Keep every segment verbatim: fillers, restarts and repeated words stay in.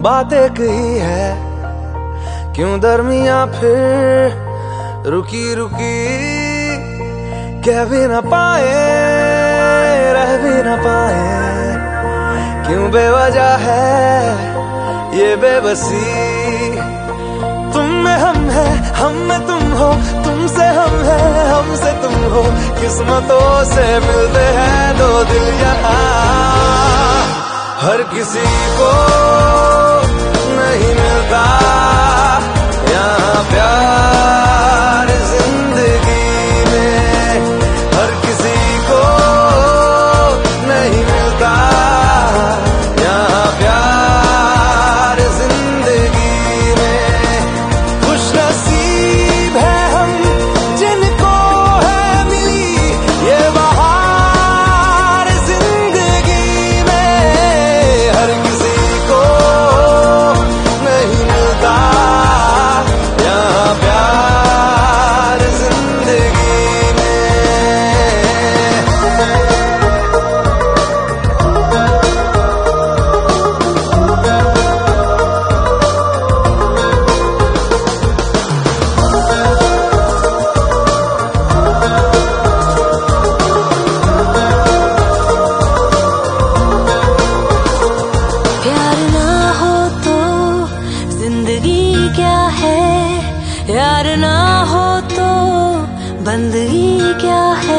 बात एक ही है, क्यों दरमिया फिर रुकी रुकी, कह भी न पाए रह भी न पाए, क्यों बेवजह है ये बेबसी। तुम में हम है, हम में तुम हो, तुमसे हम है, हमसे तुम हो, किस्मतों से मिलते हैं दो दिल यहाँ। हर किसी को नहीं मिलता यहाँ प्यार जिंदगी में, हर किसी को नहीं मिलता यहाँ प्यार जिंदगी में। खुश नसीब है हम जिनको है मिली ये बहार जिंदगी में, हर किसी को नहीं मिलता यहाँ प्यार जिंदगी में। प्यार ना हो तो जिंदगी क्या है, प्यार ना हो तो बंदगी क्या है।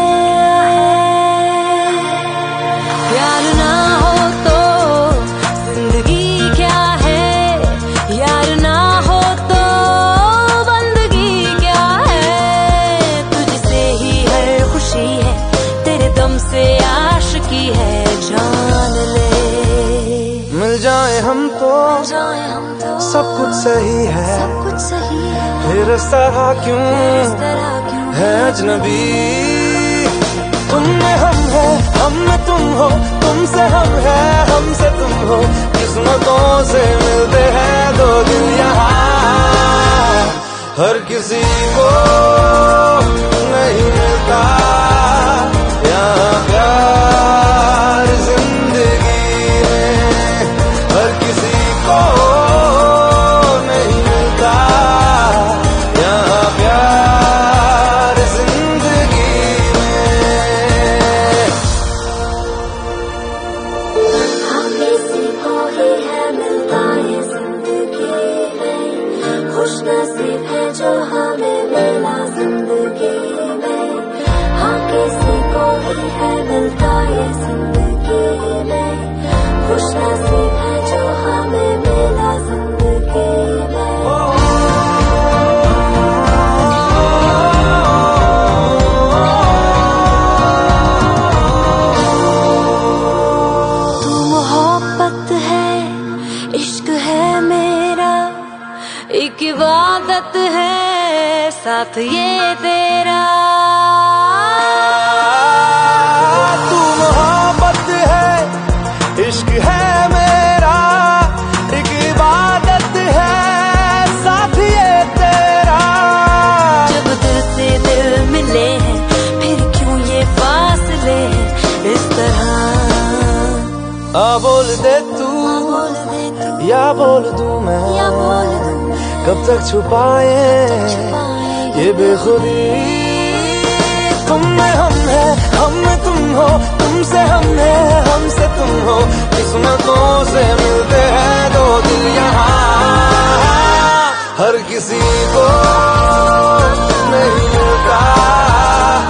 प्यार ना हो तो जिंदगी क्या है, यार ना हो तो बंदगी क्या है। तुझसे ही हर खुशी है, तेरे दम से आशिकी है, जान ले। मिल जाए हम तो जाए हम तो सब कुछ सही है, सब कुछ सही है, फिर इस तरह क्यों इस तरह क्यों है अजनबी। तुम में हम है, हम में तुम हो, तुमसे हम है, हमसे तुम हो, किस्मतों से मिलते हैं दो दिल यहाँ। हर किसी को नहीं मिलता यहाँ प्यार जिंदगी में, हर किसी को नहीं मिलता यहाँ प्यार जिंदगी में। हम किसी को ही है मिलता है जिंदगी में, खुश नसीब है जो हमें मिला जिंदगी में। हम किसी को ही है मिलता है जिंदगी में, खुश नसीब है जो हमें मिला जिंदगी में। तू मोहब्बत है, इश्क है मेरा, एक इबादत है साथ ये तेरा। तू मोहब्बत है, इश्क है मेरा, एक इबादत है साथ ये तेरा। जब दिल से दिल मिले हैं, फिर क्यों ये फासले हैं इस तरह। आ बोल दे तू बोल दे तू या बोल दूं मैं, या बोल दूं मैं, कब तक छुपाए ये बेखुदी। तुम में हम है, हम में तुम हो, तुमसे हम है, हमसे तुम हो, किस्मतों से मिलते हैं दो दिल यहाँ। हर किसी को नहीं मिलता